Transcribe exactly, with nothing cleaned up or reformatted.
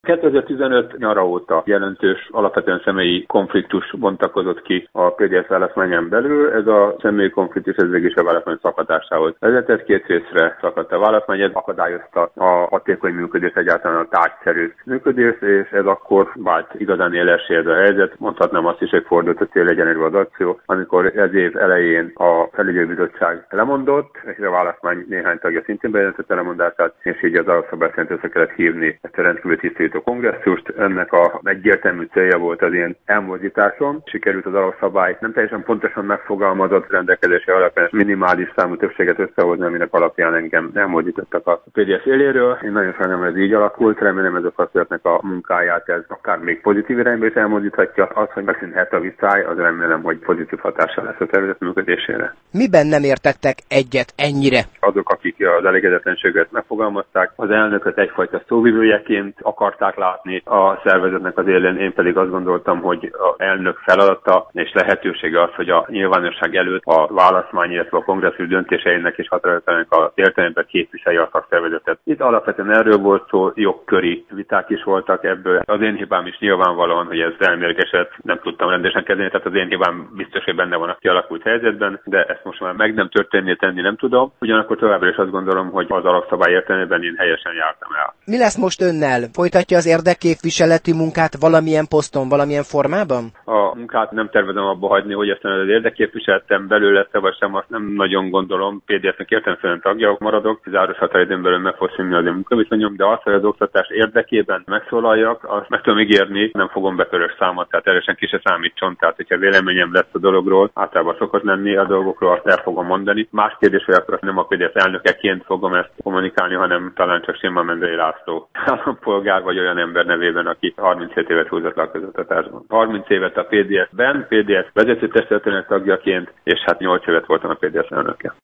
kétezer-tizenöt nyara óta jelentős, alapvetően személyi konfliktus bontakozott ki a pé dé es választmányán belül. Ez a személyi konfliktus ez végig is a választmány szakadásához vezetett. Két részre szakadt a választmány, ez akadályozta a hatékony működés, egyáltalán a tárgyszerű működés, és ez akkor vált igazán élessé ez a helyzet. Mondhatnám azt is, hogy fordult a célegyenesbe az akció, amikor ez év elején a felügyelőbizottság lemondott, és a választmány néhány tagja szintén bejelentette lemondását, és így az alapszabály szerint össze kellett hívni ezt a rendkívül tisztító kongresszust. Ennek a egyértelmű célja volt az én elmozdításom. Sikerült az alapszabályt nem teljesen pontosan megfogalmazott rendelkezése alapján minimális számú többséget összehozni, aminek alapján engem elmozdítottak a pé dé es éléről. Én nagyon sajnálom, hogy ez így alakult, remélem ez a frakcióknak a munkáját ez akár még pozitív irányba is elmozdíthatja. Az, hogy megszűnhet a viszály, az remélem, hogy pozitív hatással lesz a tervezet működésére. Miben nem értettek egyet ennyire? Azok, akik az elégedetlenséget megfogalmazták, az elnököt egyfajta szóvivőjeként akarták látni a szervezetnek az élén, én pedig azt gondoltam, hogy az elnök feladata és lehetősége az, hogy a nyilvánosság előtt a választmány, illetve a kongresszus döntéseinek és határozatának az értelemben képviselje a szakszervezetet. Itt alapvetően erről volt szó, jogköri viták is voltak ebből. Az én hibám is nyilvánvalóan, hogy ez elmérgeset, nem tudtam rendesen kezelni, tehát az én hibám biztos, hogy benne van a kialakult helyzetben, de ezt most már meg nem történni, tenni nem tudom. Ugyanakkor továbbra is azt gondolom, hogy az alapszabály értelmében én helyesen jártam el. Mi lesz most önnel? Folytatja az érdekképviseleti munkát valamilyen poszton, valamilyen formában? A munkát nem tervezem abba hagyni, hogy aztán az érdekképviseletem belül lesz-e vagy sem, azt nem nagyon gondolom. pé dé es-nek értelemszerűen tagja maradok, záros határidőn belül meg fog szűnni az én munkaviszonyom, de azt, hogy az oktatás érdekében megszólaljak, azt meg tudom ígérni, nem fogom betörös számot, tehát erősen ki se számítson. Tehát, hogyha véleményem lesz a dologról, általában szokott lenni a dolgokról, azt el fogom mondani. Más kérdés, hogy akkor nem a pé dé es elnökeként fogom ezt kommunikálni, hanem talán csak Simma Mendei László állampolgár vagy olyan ember nevében, aki harminchét évet húzott le a közoktatásban. harminc évet a pé dé es-ben, pé dé es vezetőtestületének tagjaként, és hát nyolc évet voltam a pé dé es elnöke.